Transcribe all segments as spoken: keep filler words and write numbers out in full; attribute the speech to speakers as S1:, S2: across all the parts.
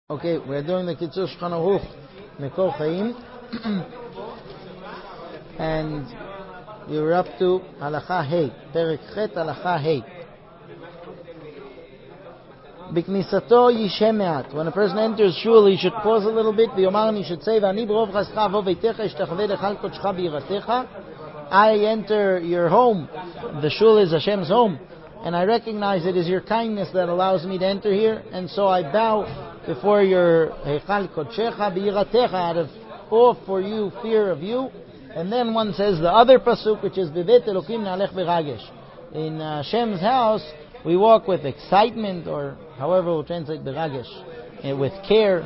S1: Okay, we're doing the Kitzur Shulchan Aruch Mekor Chaim, and you're up to Halacha Hey, Perek Chet Halacha Hey. B'knisato yishem me'at. When a person enters shul, he should pause a little bit. V'yomar, he should say, V'ani b'rov chascha avo veitecha ishtachveh lechal kodshcha b'yiratecha. I enter your home. The shul is Hashem's home, and I recognize it is your kindness that allows me to enter here, and so I bow before your Heichal Kodshecha B'yiratecha, out of awe for you, fear of you. And then one says the other pasuk, which is B'vet Elokim Na'alech B'ragesh. In uh, Hashem's house, we walk with excitement, or however we'll translate B'ragesh, uh, with care.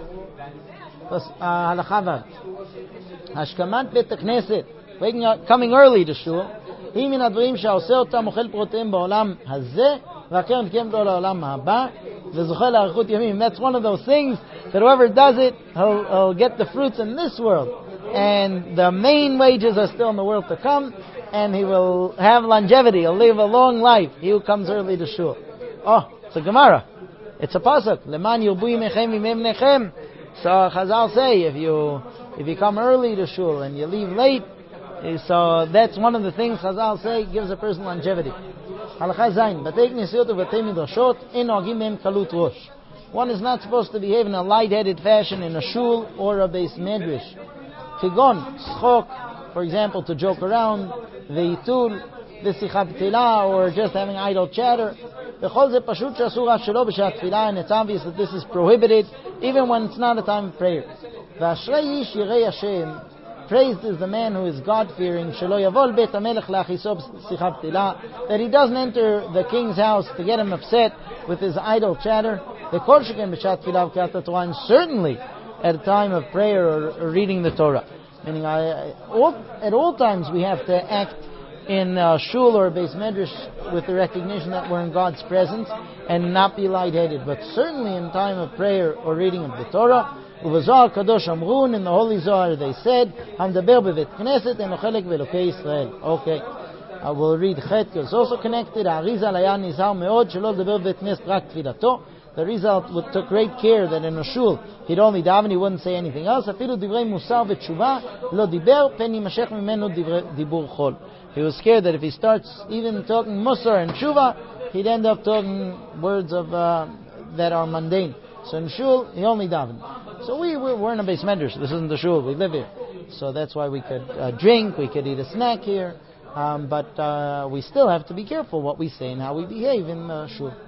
S1: Halacha Vav. Hashkamat Bet Knesset, waking up, coming early to shul. היא מן הדברים שעושה אותם אוכל פרוטאיהם בעולם הזה, והקרן תקיים לו לעולם הבא, וזוכה לאריכות ימים. That's one of those things that whoever does it, he'll, he'll get the fruits in this world, and the main wages are still in the world to come, and he will have longevity, he'll live a long life, he who comes early to shul. Oh, it's a Gemara. It's a pasuk. Leman yirbu yimechem v'yimei bnechem. So Chazal say, if you if you come early to shul and you leave late, so that's one of the things Chazal say gives a person longevity. Halacha Zayin. Batei knesiyot u'batei midrashot ein noagim behem kalut rosh. One is not supposed to behave in a light-headed fashion in a shul or a beis medrash. Kigon, schok, for example, to joke around, veitul, v'sicha b'tila, or just having idle chatter. V'chol ze pashut she'asur af shelo b'shat tefillah, and it's obvious that this is prohibited even when it's not a time of prayer. V'ashrei ish yirei Hashem. Praised is the man who is God-fearing, that he doesn't enter the king's house to get him upset with his idle chatter. And certainly at a time of prayer or, or reading the Torah. Meaning, I, all, at all times we have to act in uh, shul or beis medrash with the recognition that we're in God's presence and not be lightheaded. But certainly in time of prayer or reading of the Torah, Uvazohar Kadosh Amrun, in the Holy Zohar they said, Hamdaber bevet Knesset and ochelek ve'elokei Yisrael. Okay, I will read Chet, because it's also connected. Arizal haya nizhar meod shelo ledaber bevet Knesset rak tfilato. The Arizal took great care that in a shul he'd only daven, he wouldn't say anything else. Afilu divrei musar ve'tshuva lo diber pen yimashech mimenu dibur chol. He was scared that if he starts even talking musar and tshuva, he'd end up talking words of uh, that are mundane. So in shul, he only davened. So we, we're in a beis medrash. This isn't the shul. We live here. So that's why we could uh, drink, we could eat a snack here. Um, but uh, we still have to be careful what we say and how we behave in the shul.